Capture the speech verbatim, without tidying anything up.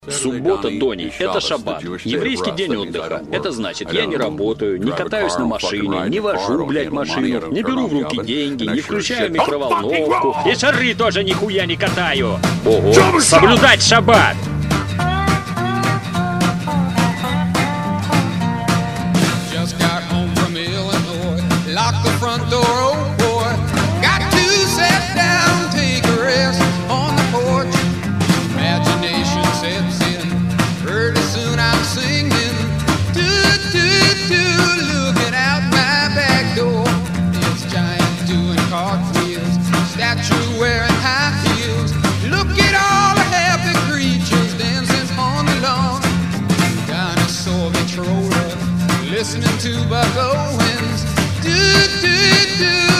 Суббота, Донни, это шаббат, еврейский день отдыха. Это значит, я не работаю, не катаюсь на машине, не вожу, блядь, машину, не беру в руки деньги, не включаю микроволновку. И шары тоже нихуя не катаю. Ого, соблюдать шаббат! Statue wearing high heels. Look at all the happy creatures dancing on the lawn. Dinosaur Victrola, listening to Buck Owens. Do, do, do.